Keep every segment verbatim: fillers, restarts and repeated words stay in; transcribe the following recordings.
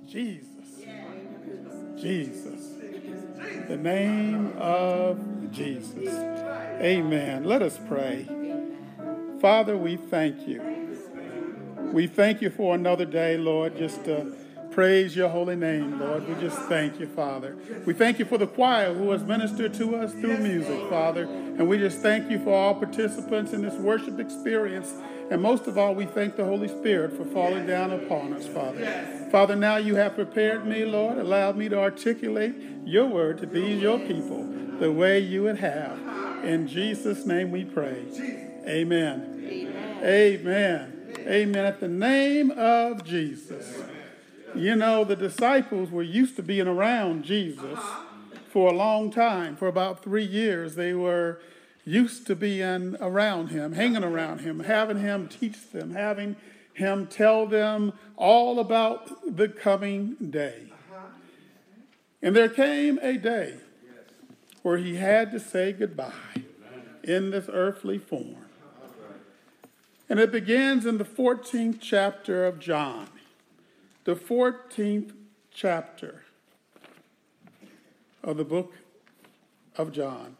Jesus. Jesus. The name of Jesus. Amen. Let us pray. Father, we thank you. We thank you for another day, Lord, just to praise your holy name, Lord. We just thank you, Father. We thank you for the choir who has ministered to us through music, Father. And we just thank you for all participants in this worship experience. And most of all, we thank the Holy Spirit for falling down upon us, Father. Father, now you have prepared me, Lord, allowed me to articulate your word to these your people the way you would have. In Jesus' name we pray. Amen. Amen. Amen. Amen. At the name of Jesus. You know, the disciples were used to being around Jesus for a long time. For about three years, they were used to being around him, hanging around him, having him teach them, having him tell them all about the coming day. And there came a day where he had to say goodbye in this earthly form. And it begins in the fourteenth chapter of John. The fourteenth chapter of the book of John.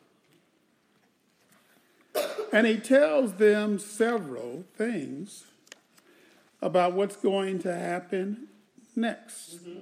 And he tells them several things about what's going to happen next. Mm-hmm.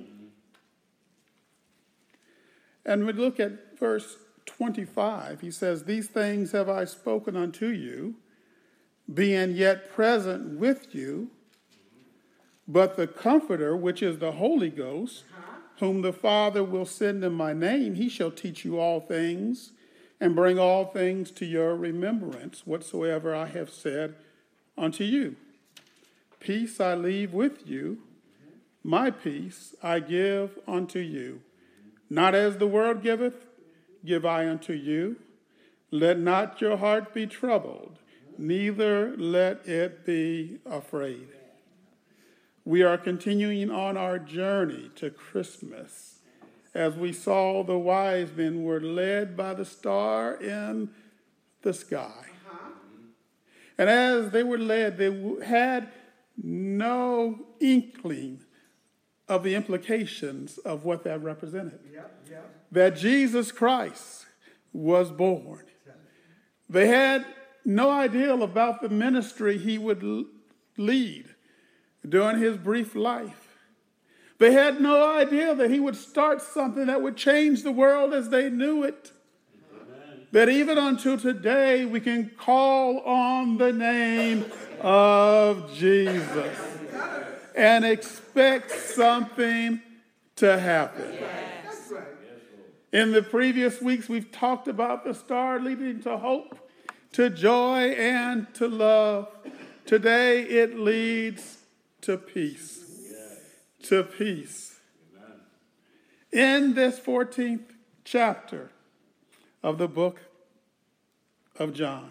And we look at verse twenty-five. He says, "These things have I spoken unto you, being yet present with you, but the Comforter, which is the Holy Ghost, whom the Father will send in my name, he shall teach you all things and bring all things to your remembrance, whatsoever I have said unto you. Peace I leave with you, my peace I give unto you. Not as the world giveth, give I unto you. Let not your heart be troubled, neither let it be afraid." We are continuing on our journey to Christmas. As we saw, the wise men were led by the star in the sky. Uh-huh. And as they were led, they had no inkling of the implications of what that represented. Yep, yep. That Jesus Christ was born. They had no idea about the ministry he would lead during his brief life. They had no idea that he would start something that would change the world as they knew it. Amen. That even until today, we can call on the name of Jesus and expect something to happen. Yes. In the previous weeks, we've talked about the star leading to hope, to joy, and to love. Today, it leads to peace. Yes. To peace. Amen. In this fourteenth chapter of the book of John,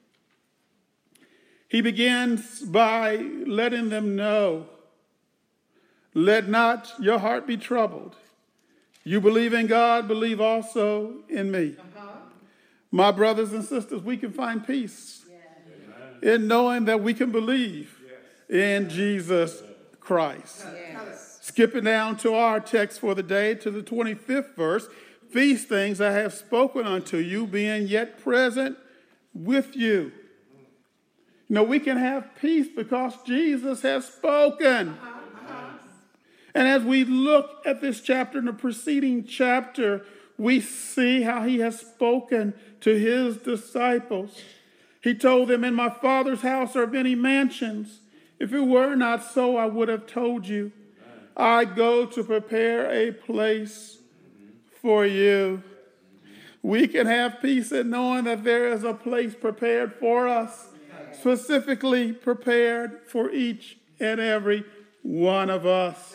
he begins by letting them know, let not your heart be troubled. You believe in God, believe also in me. Uh-huh. My brothers and sisters, we can find peace yeah. in knowing that we can believe in Jesus Christ. Yes. Skipping down to our text for the day, to the twenty-fifth verse. These things I have spoken unto you, being yet present with you. You know, we can have peace because Jesus has spoken. Uh-huh. And as we look at this chapter and the preceding chapter, we see how he has spoken to his disciples. He told them, in my Father's house are many mansions. If it were not so, I would have told you. I go to prepare a place for you. We can have peace in knowing that there is a place prepared for us, specifically prepared for each and every one of us.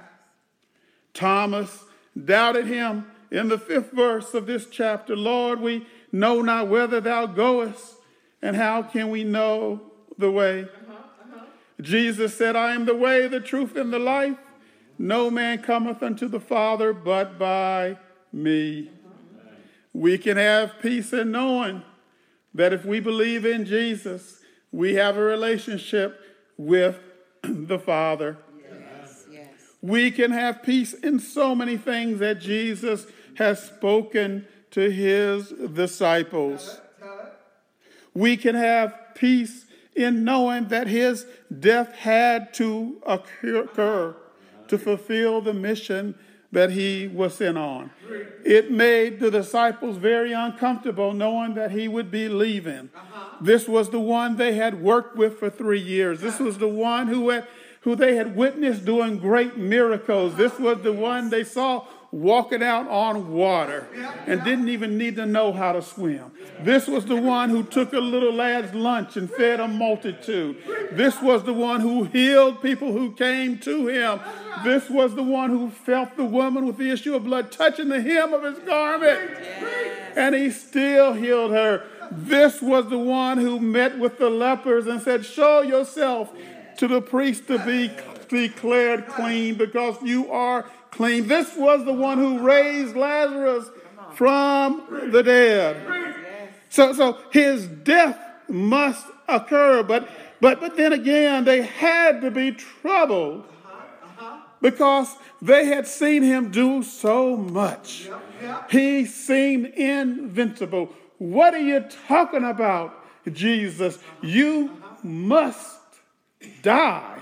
Thomas doubted him in the fifth verse of this chapter. Lord, we know not whither thou goest, and how can we know the way? Jesus said, I am the way, the truth, and the life. No man cometh unto the Father but by me. Amen. We can have peace in knowing that if we believe in Jesus, we have a relationship with the Father. Yes. Yes. We can have peace in so many things that Jesus has spoken to his disciples. We can have peace in knowing that his death had to occur to fulfill the mission that he was sent on. It made the disciples very uncomfortable knowing that he would be leaving. This was the one they had worked with for three years. This was the one who had who they had witnessed doing great miracles. This was the one they saw walking out on water and didn't even need to know how to swim. This was the one who took a little lad's lunch and fed a multitude. This was the one who healed people who came to him. This was the one who felt the woman with the issue of blood touching the hem of his garment. And he still healed her. This was the one who met with the lepers and said, show yourself to the priest to be declared clean because you are clean. This was the one who raised Lazarus from the dead. So, so his death must occur. But, but, but then again, they had to be troubled because they had seen him do so much. He seemed invincible. What are you talking about, Jesus? You must die.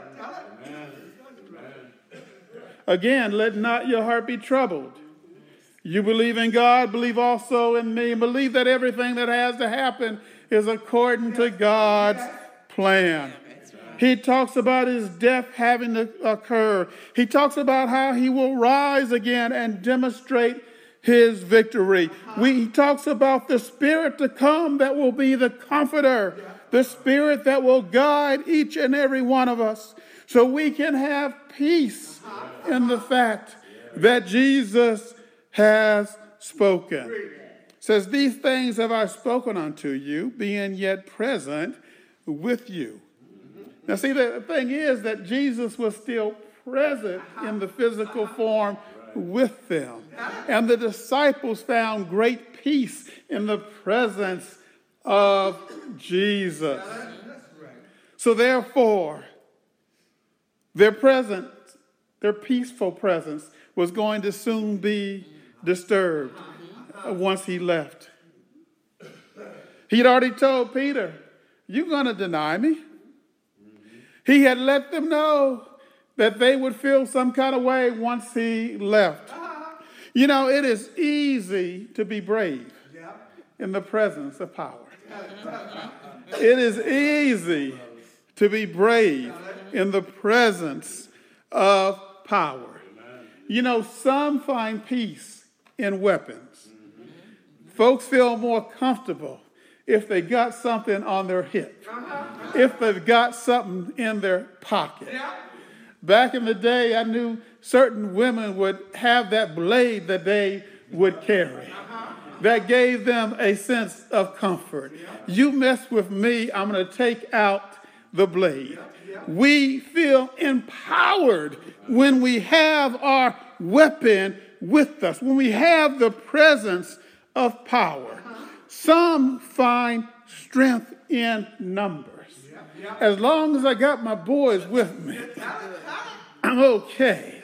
Again, let not your heart be troubled. You believe in God, believe also in me. Believe that everything that has to happen is according to God's plan. He talks about his death having to occur. He talks about how he will rise again and demonstrate his victory. We, he talks about the Spirit to come that will be the comforter, the Spirit that will guide each and every one of us so we can have peace in the fact that Jesus has spoken. It says, these things have I spoken unto you, being yet present with you. Now see, the thing is that Jesus was still present in the physical form with them. And the disciples found great peace in the presence of Jesus. So therefore, their presence, their peaceful presence was going to soon be disturbed once he left. He'd already told Peter, you're going to deny me. He had let them know that they would feel some kind of way once he left. You know, it is easy to be brave in the presence of power. It is easy to be brave in the presence of power. You know, some find peace in weapons. Folks feel more comfortable if they got something on their hip, if they've got something in their pocket. Back in the day, I knew certain women would have that blade that they would carry. That gave them a sense of comfort. You mess with me, I'm going to take out the blade. We feel empowered when we have our weapon with us, when we have the presence of power. Some find strength in numbers. As long as I got my boys with me, I'm okay.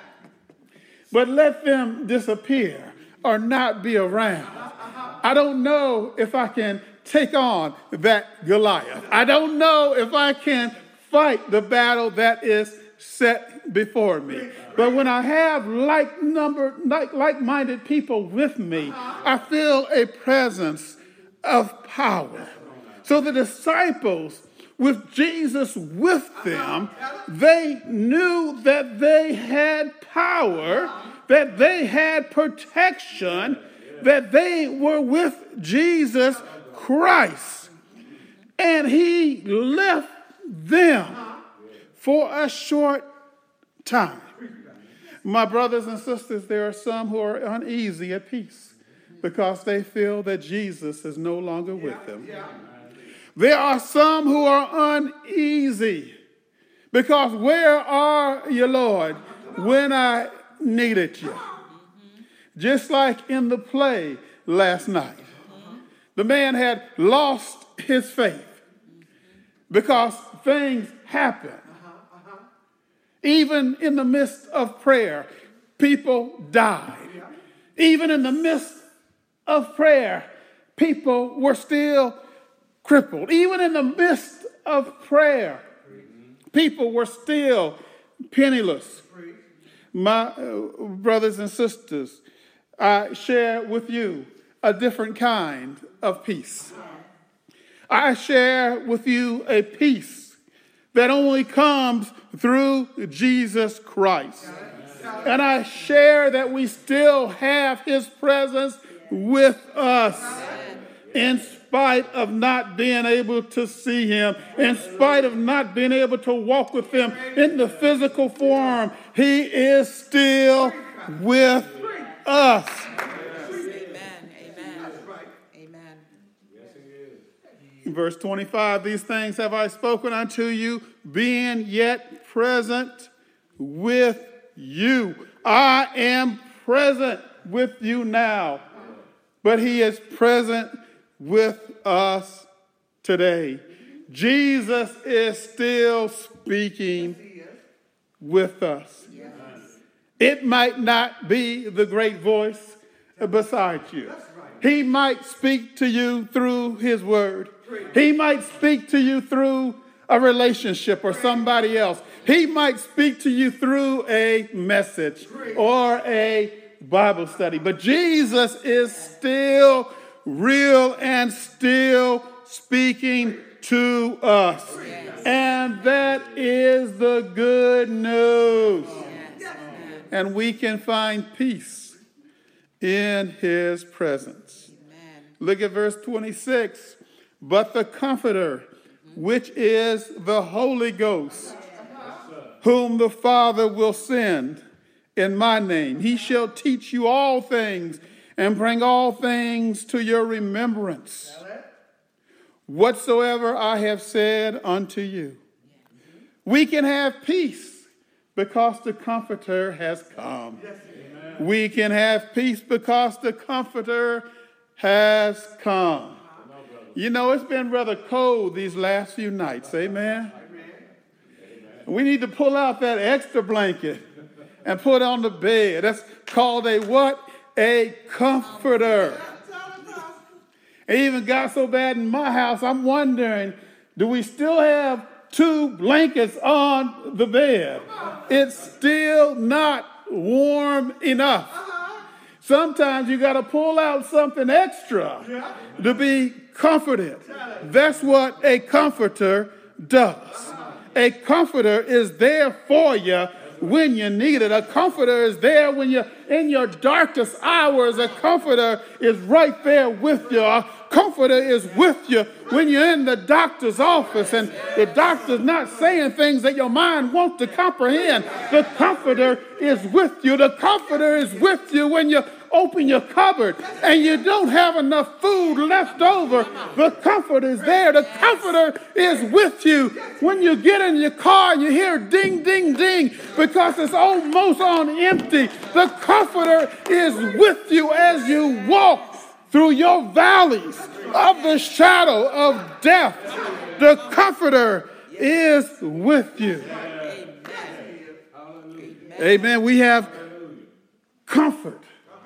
But let them disappear or not be around. I don't know if I can take on that Goliath. I don't know if I can fight the battle that is set before me. But when I have like number, like, like-minded people with me, I feel a presence of power. So the disciples, with Jesus with them, they knew that they had power, that they had protection, that they were with Jesus Christ. And he left them for a short time. My brothers and sisters, there are some who are uneasy at peace because they feel that Jesus is no longer with them. There are some who are uneasy because where are you, Lord, when I needed you? Just like in the play last night. The man had lost his faith because things happen. Even in the midst of prayer, people died. Even in the midst of prayer, people were still crippled. Even in the midst of prayer, people were still penniless. My uh, brothers and sisters, I share with you a different kind of peace. I share with you a peace that only comes through Jesus Christ. And I share that we still have his presence with us in spite of not being able to see him, in spite of not being able to walk with him in the physical form. He is still with us. Verse twenty-five, these things have I spoken unto you, being yet present with you. I am present with you now, but he is present with us today. Jesus is still speaking with us. It might not be the great voice beside you. He might speak to you through his word. He might speak to you through a relationship or somebody else. He might speak to you through a message or a Bible study. But Jesus is still real and still speaking to us. And that is the good news. And we can find peace in his presence. Look at verse twenty-six. But the Comforter, which is the Holy Ghost, whom the Father will send in my name, he shall teach you all things and bring all things to your remembrance, whatsoever I have said unto you. We can have peace because the Comforter has come. We can have peace because the Comforter has come. You know, it's been rather cold these last few nights, amen? We need to pull out that extra blanket and put on the bed. That's called a what? A comforter. It even got so bad in my house, I'm wondering, do we still have two blankets on the bed? It's still not warm enough. Sometimes you got to pull out something extra to be comforted. That's what a comforter does. A comforter is there for you when you need it. A comforter is there when you're in your darkest hours. A comforter is right there with you. A comforter is with you when you're in the doctor's office and the doctor's not saying things that your mind wants to comprehend. The comforter is with you. The comforter is with you when you open your cupboard and you don't have enough food left over. The comforter is there. The comforter is with you when you get in your car and you hear ding, ding, ding because it's almost on empty. The comforter is with you as you walk through your valleys of the shadow of death. The comforter is with you. Amen. We have comfort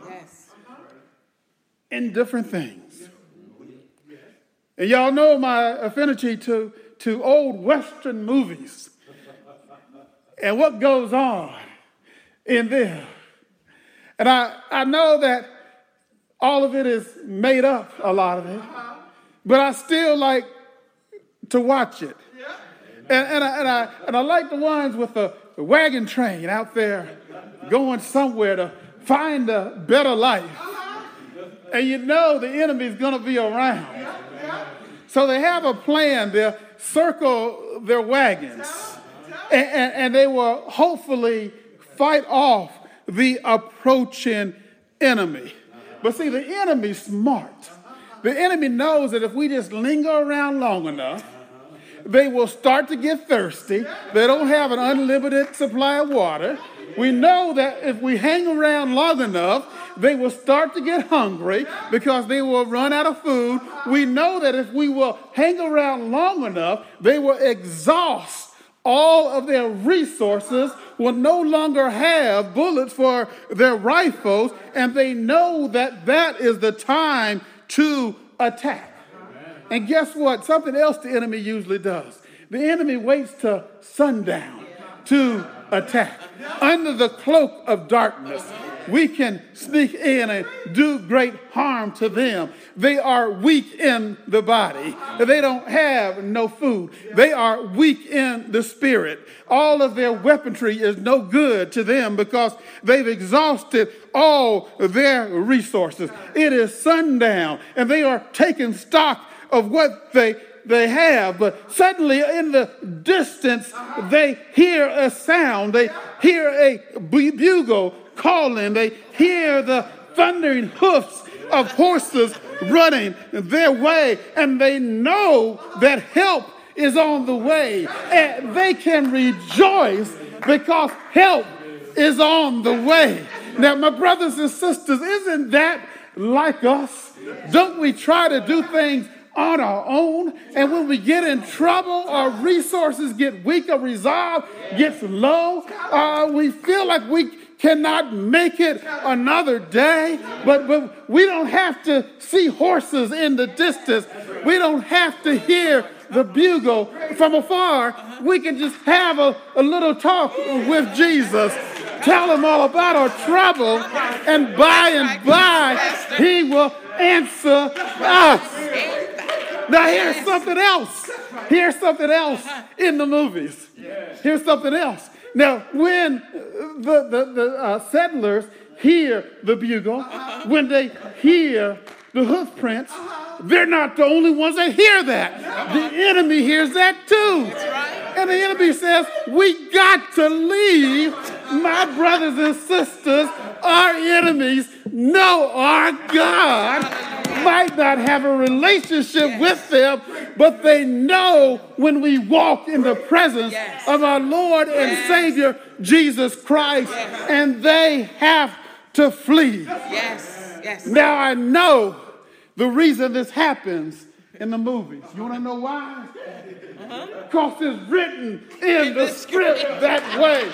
in different things. And y'all know my affinity to, to old Western movies and what goes on in them. And I, I know that all of it is made up, a lot of it, but I still like to watch it. And, and, I, and, I, and I like the ones with the wagon train out there going somewhere to find a better life. And you know the enemy's going to be around. So they have a plan. They'll circle their wagons. And, and, and they will hopefully fight off the approaching enemy. But see, the enemy's smart. The enemy knows that if we just linger around long enough, they will start to get thirsty. They don't have an unlimited supply of water. We know that if we hang around long enough, they will start to get hungry because they will run out of food. We know that if we will hang around long enough, they will exhaust all of their resources, will no longer have bullets for their rifles, and they know that that is the time to attack. And guess what? Something else the enemy usually does. The enemy waits till sundown to attack. Under the cloak of darkness, we can sneak in and do great harm to them. They are weak in the body. They don't have no food. They are weak in the spirit. All of their weaponry is no good to them because they've exhausted all their resources. It is sundown, and they are taking stock of what they they have, but suddenly in the distance they hear a sound. They hear a bugle calling. They hear the thundering hoofs of horses running their way, and they know that help is on the way, and they can rejoice because help is on the way. Now, my brothers and sisters, isn't that like us? Don't we try to do things on our own, and when we get in trouble, our resources get weak, our resolve gets low, uh, we feel like we cannot make it another day, but, but we don't have to see horses in the distance. We don't have to hear the bugle from afar. We can just have a, a little talk with Jesus, tell him all about our trouble, and by and by, he will answer us. Now here's something else. Here's something else in the movies. Here's something else. Now, when the, the, the uh, settlers hear the bugle, when they hear the hoof prints, they're not the only ones that hear that. The enemy hears that too. And the enemy says, we got to leave. My brothers and sisters, our enemies know our God. Might not have a relationship with them, but they know when we walk in the presence yes. of our Lord and yes. Savior, Jesus Christ, yes. and they have to flee. Yes. Yes. Now I know the reason this happens in the movies. You want to know why? Because uh-huh. it's written in, in the, the script, script that way.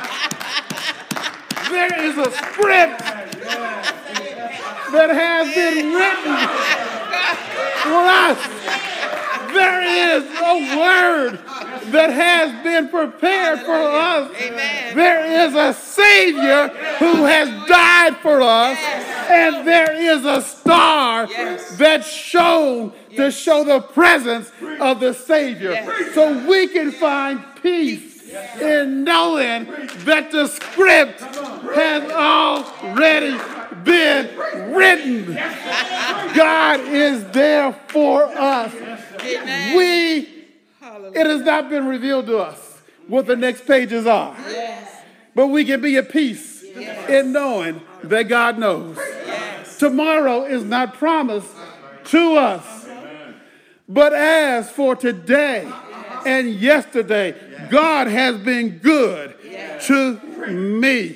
There is a script that has been written for us. There is a word that has been prepared for us. Amen. There is a Savior who has died for us. Yes. And there is a star yes. that shone yes. to show the presence of the Savior. Yes. So we can find peace yes. in knowing that the script has already been written. God is there for us. We, it has not been revealed to us what the next pages are. But we can be at peace in knowing that God knows. Tomorrow is not promised to us. But as for today and yesterday, God has been good to me.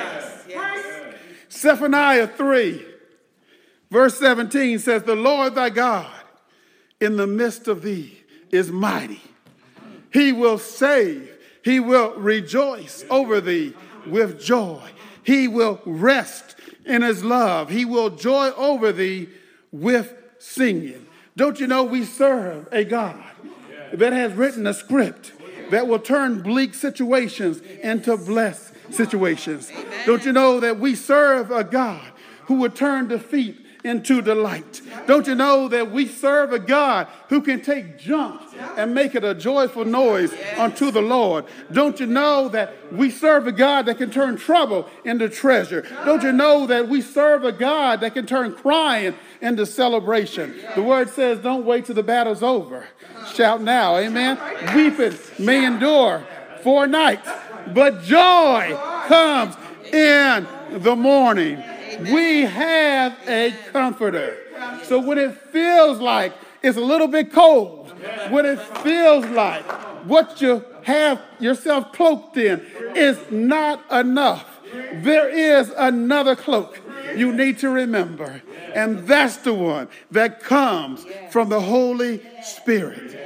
Zephaniah three, verse seventeen says, the Lord thy God in the midst of thee is mighty. He will save. He will rejoice over thee with joy. He will rest in his love. He will joy over thee with singing. Don't you know we serve a God that has written a script that will turn bleak situations into blessed situations? Amen. Don't you know that we serve a God who will turn defeat into delight? Don't you know that we serve a God who can take junk and make it a joyful noise unto the Lord? Don't you know that we serve a God that can turn trouble into treasure? Don't you know that we serve a God that can turn crying into celebration? The word says, don't wait till the battle's over. Shout now, amen. Weeping may endure for a night, but joy comes in the morning. We have a comforter. So when it feels like it's a little bit cold, when it feels like what you have yourself cloaked in is not enough, there is another cloak you need to remember. And that's the one that comes from the Holy Spirit.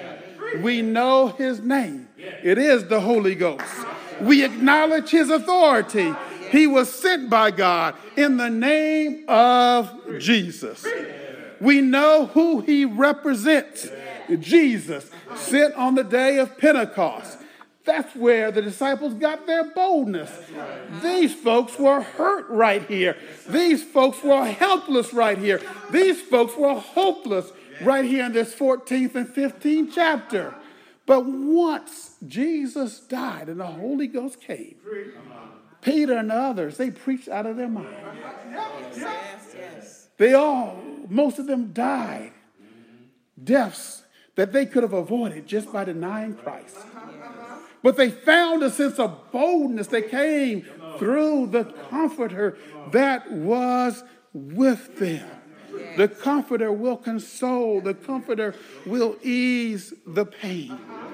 We know his name. It is the Holy Ghost. We acknowledge his authority. He was sent by God in the name of Jesus. We know who he represents. Jesus, sent on the day of Pentecost. That's where the disciples got their boldness. These folks were hurt right here. These folks were helpless right here. These folks were hopeless right here in this fourteenth and fifteenth chapter. But once Jesus died and the Holy Ghost came, Peter and the others, they preached out of their mind. They all, most of them died. Deaths that they could have avoided just by denying Christ. But they found a sense of boldness that came through the Comforter that was with them. The Comforter will console. The Comforter will ease the pain.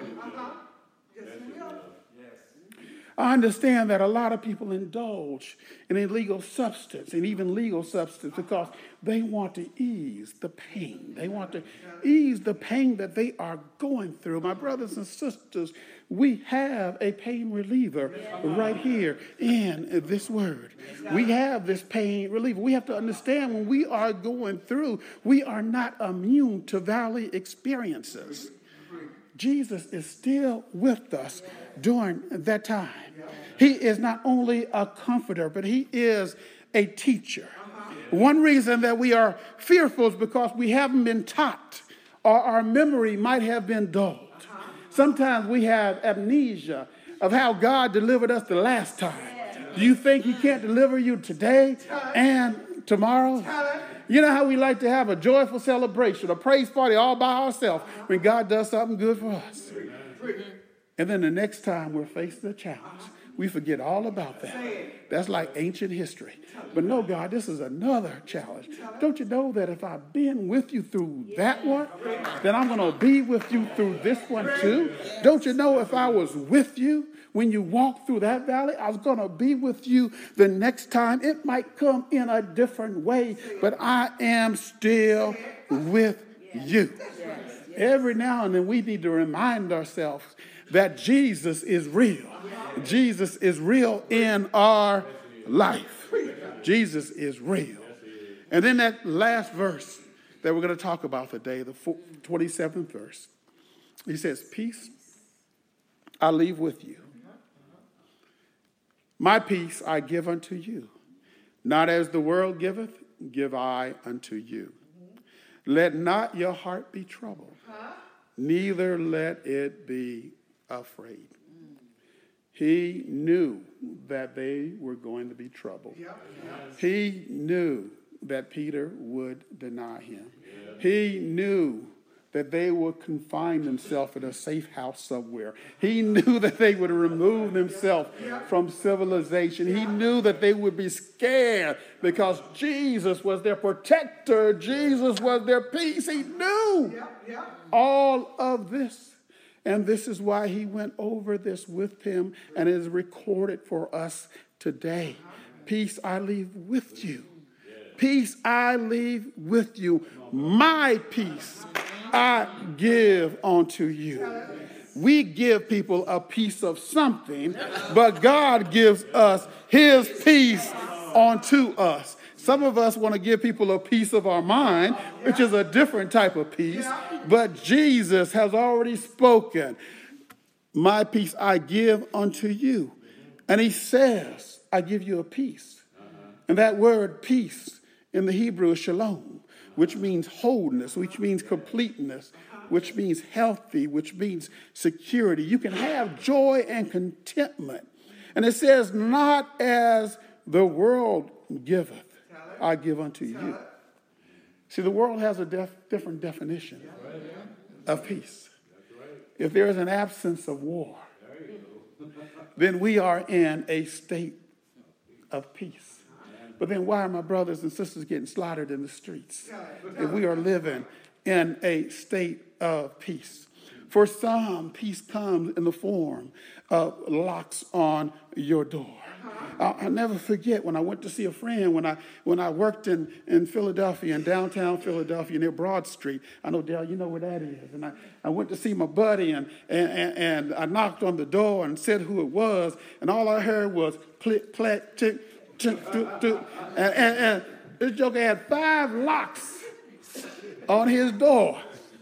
I understand that a lot of people indulge in illegal substance and even legal substance because they want to ease the pain. They want to ease the pain that they are going through. My brothers and sisters, we have a pain reliever right here in this word. We have this pain reliever. We have to understand when we are going through, we are not immune to valley experiences. Jesus is still with us during that time. He is not only a comforter, but he is a teacher. One reason that we are fearful is because we haven't been taught, or our memory might have been dulled. Sometimes we have amnesia of how God delivered us the last time. Do you think he can't deliver you today and tomorrow? You know how we like to have a joyful celebration, a praise party all by ourselves when God does something good for us. And then the next time we're faced with a challenge, we forget all about that. That's like ancient history. But no, God, this is another challenge. Don't you know that if I've been with you through that one, then I'm going to be with you through this one too? Don't you know if I was with you when you walked through that valley, I was going to be with you the next time. It might come in a different way, but I am still with you. Every now and then we need to remind ourselves that Jesus is real. Jesus is real in our life. Jesus is real. And then that last verse that we're going to talk about today, the twenty-seventh verse, he says, peace I leave with you. My peace I give unto you. Not as the world giveth, give I unto you. Let not your heart be troubled, neither let it be afraid. He knew that they were going to be troubled. He knew that Peter would deny him. He knew that they would confine themselves in a safe house somewhere. He knew that they would remove themselves from civilization. He knew that they would be scared because Jesus was their protector. Jesus was their peace. He knew all of this. And this is why he went over this with him and is recorded for us today. Peace I leave with you. Peace I leave with you. My peace I give unto you. We give people a piece of something, but God gives us his peace unto us. Some of us want to give people a piece of our mind, which is a different type of peace, but Jesus has already spoken. My peace I give unto you. And he says, I give you a peace. And that word peace in the Hebrew is shalom, which means wholeness, which means completeness, which means healthy, which means security. You can have joy and contentment. And it says, not as the world giveth, I give unto you. See, the world has a def- different definition of peace. If there is an absence of war, then we are in a state of peace. But then why are my brothers and sisters getting slaughtered in the streets if we are living in a state of peace? For some, peace comes in the form of locks on your door. I'll, I'll never forget when I went to see a friend when I when I worked in, in Philadelphia, in downtown Philadelphia, near Broad Street. I know, Dale, you know where that is. And I, I went to see my buddy, and, and, and, and I knocked on the door and said who it was, and all I heard was click, clack, tick, tick, tick, tick. And, and, and this joker had five locks on his door.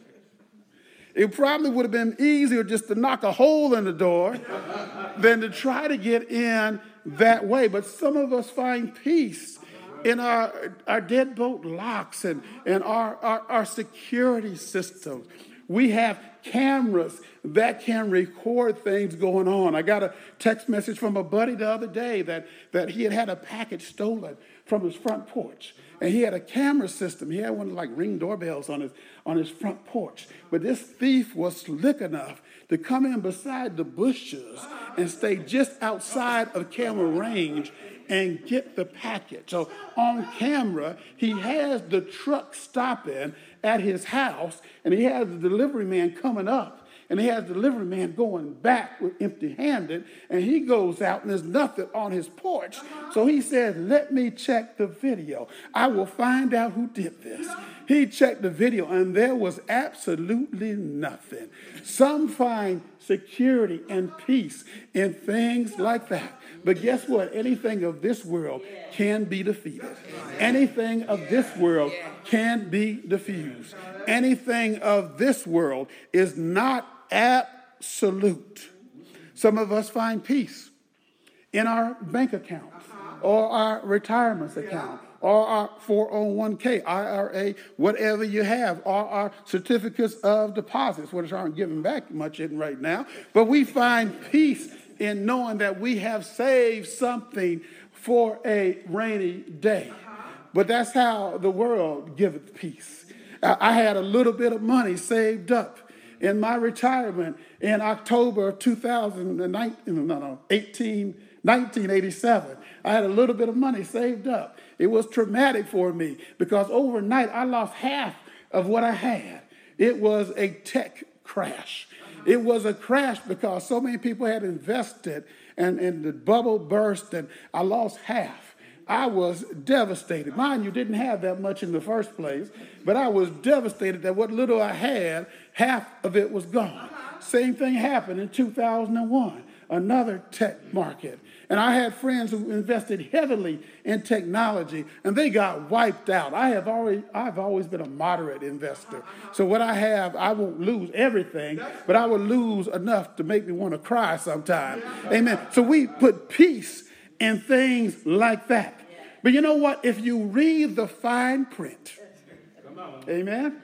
It probably would have been easier just to knock a hole in the door than to try to get in that way. But some of us find peace in our, our deadbolt locks and, and our, our, our security systems. We have cameras that can record things going on. I got a text message from a buddy the other day that, that he had had a package stolen from his front porch. And he had a camera system. He had one of like Ring doorbells on his, on his front porch. But this thief was slick enough to come in beside the bushes and stay just outside of camera range and get the package. So on camera, he has the truck stopping at his house, and he has the delivery man coming up. And he has the delivery man going back with empty-handed, and he goes out and there's nothing on his porch. So he says, let me check the video. I will find out who did this. He checked the video, and there was absolutely nothing. Some find security and peace in things like that. But guess what? Anything of this world can be defeated. Anything of this world can be diffused. Anything of this world is not absolute. Some of us find peace in our bank accounts or our retirement account or our four oh one k, I R A, whatever you have, or our certificates of deposits, which aren't giving back much in right now. But we find peace in knowing that we have saved something for a rainy day. But that's how the world giveth peace. I had a little bit of money saved up in my retirement in October of two thousand nineteen, no, no, eighteen, nineteen eighty-seven. I had a little bit of money saved up. It was traumatic for me because overnight I lost half of what I had. It was a tech crash. It was a crash because so many people had invested and, and the bubble burst and I lost half. I was devastated. Mind you, didn't have that much in the first place, but I was devastated that what little I had, half of it was gone. Same thing happened in two thousand one, another tech market. And I had friends who invested heavily in technology, and they got wiped out. I have already, I've always been a moderate investor. So what I have, I won't lose everything, but I will lose enough to make me want to cry sometime. Amen. So we put peace in things like that. But you know what? If you read the fine print, amen?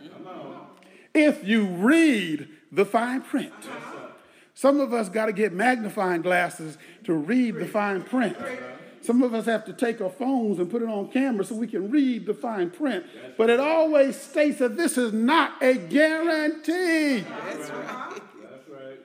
If you read the fine print, some of us got to get magnifying glasses to read the fine print. Some of us have to take our phones and put it on camera so we can read the fine print. But it always states that this is not a guarantee. That's right. That's right.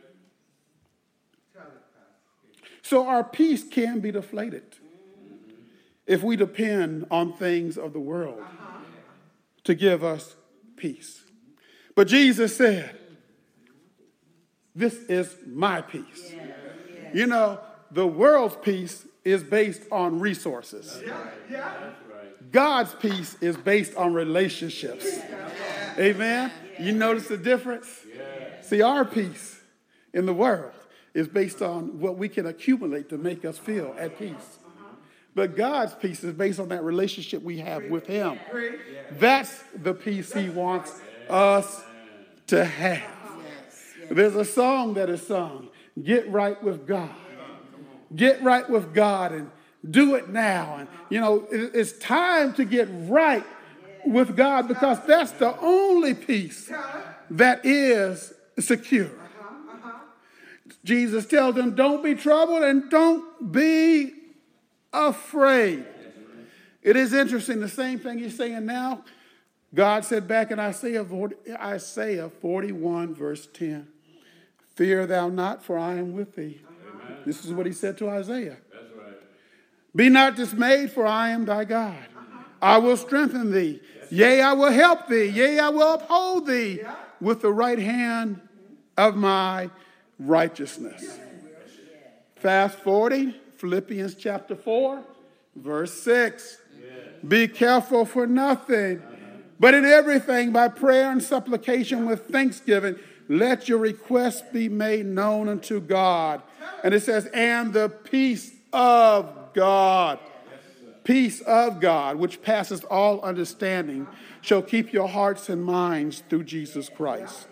So our peace can be deflated if we depend on things of the world to give us peace. But Jesus said, this is my peace. Yeah, yeah. You know, the world's peace is based on resources. Yeah, yeah. God's peace is based on relationships. Yeah. Amen? Yeah. You notice the difference? Yeah. See, our peace in the world is based on what we can accumulate to make us feel at peace. But God's peace is based on that relationship we have with him. That's the peace he wants us to have. There's a song that is sung, get right with God. Get right with God and do it now. And, you know, it's time to get right with God because that's the only peace that is secure. Jesus tells them, don't be troubled and don't be afraid. It is interesting, the same thing he's saying now, God said back in Isaiah forty-one, verse ten, fear thou not, for I am with thee. Amen. This is what he said to Isaiah. That's right. Be not dismayed, for I am thy God. I will strengthen thee. Yes. Yea, I will help thee. Yea, I will uphold thee yeah. with the right hand of my righteousness. Fast forwarding, Philippians chapter four, verse six. Be careful for nothing, but in everything by prayer and supplication with thanksgiving, let your requests be made known unto God. And it says, and the peace of God, peace of God, which passes all understanding, shall keep your hearts and minds through Jesus Christ.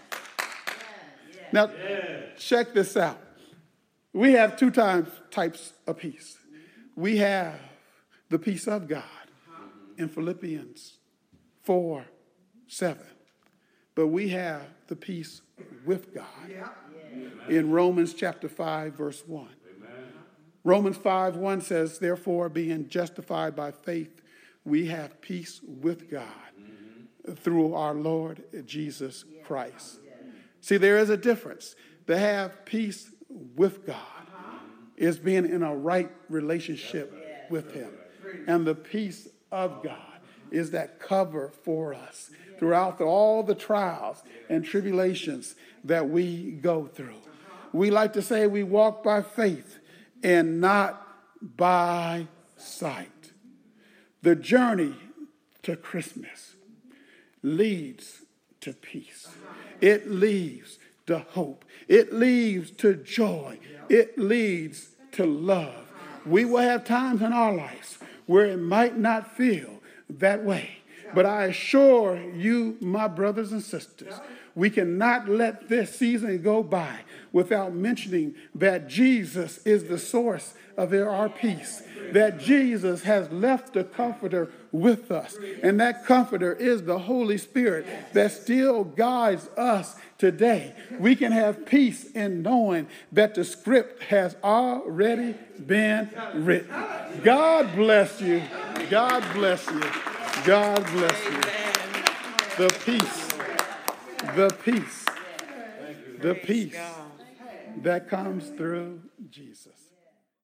Now, check this out. We have two times, types of peace. We have the peace of God in Philippians four, seven. But we have the peace with God in Romans chapter five, verse one. Romans five, one says, therefore, being justified by faith, we have peace with God through our Lord Jesus Christ. See, there is a difference. To have peace with God is being in a right relationship with him. And the peace of God is that cover for us throughout the, all the trials and tribulations that we go through. We like to say we walk by faith and not by sight. The journey to Christmas leads to peace. It leads to hope. It leads to joy. It leads to love. We will have times in our lives where it might not feel that way. But I assure you, my brothers and sisters, we cannot let this season go by without mentioning that Jesus is the source of our peace, that Jesus has left the Comforter with us, and that Comforter is the Holy Spirit that still guides us today. We can have peace in knowing that the script has already been written. God bless you. God bless you. God bless you. The peace, the peace, the peace that comes through Jesus.